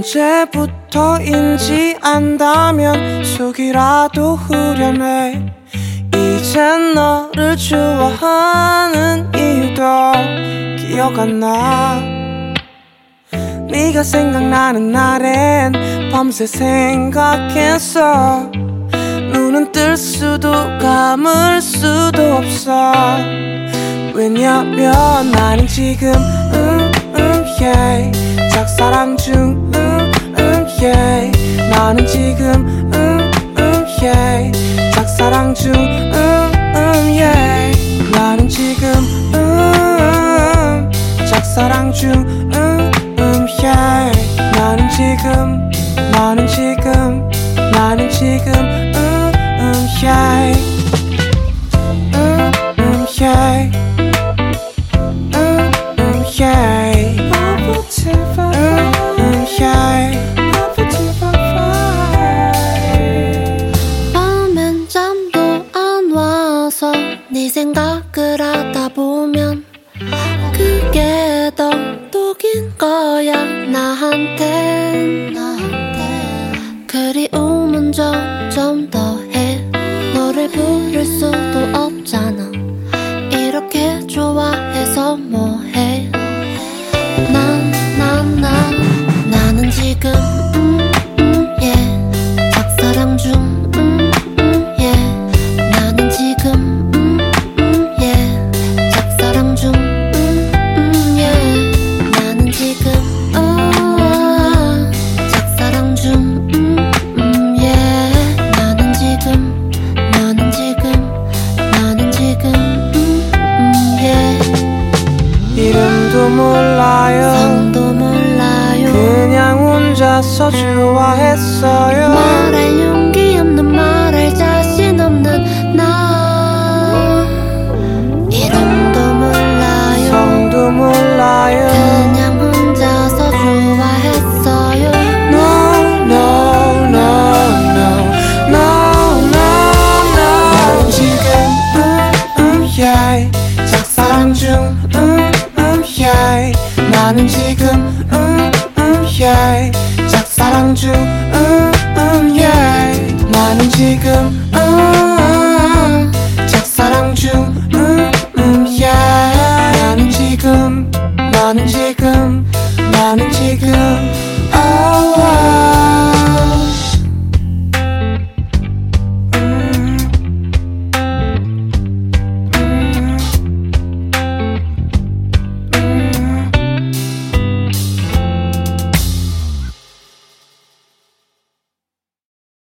언제부터인지 안다면 속이라도 후련해. 이젠 너를 좋아하는 이유도 기억 안 나. 네가 생각나는 날엔 밤새 생각했어. 눈은 뜰 수도 감을 수도 없어. 왜냐면 나는 지금 yeah. 짝사랑 중 yeah. 나는 지금 yeah. 짝사랑 중 yeah. 나는 지금 짝사랑 중 yeah. 나는 지금 yeah. yeah. 밤엔 잠도 안 와서 네 생각을 하다 보면 그게 더 독인 거야 나한텐. 그리움은 점점 더해. 너를 부를 수도 없잖아. 이렇게 좋아해서 뭐해. 나는 지금 yeah. 짝사랑 중 yeah. 나는 지금 yeah. 짝사랑 중 yeah. 나는 지금 짝사랑 중 yeah. 나는 지금 yeah. 이름도 몰라요, 성도 몰라요. 그냥 혼자서 좋아했어요.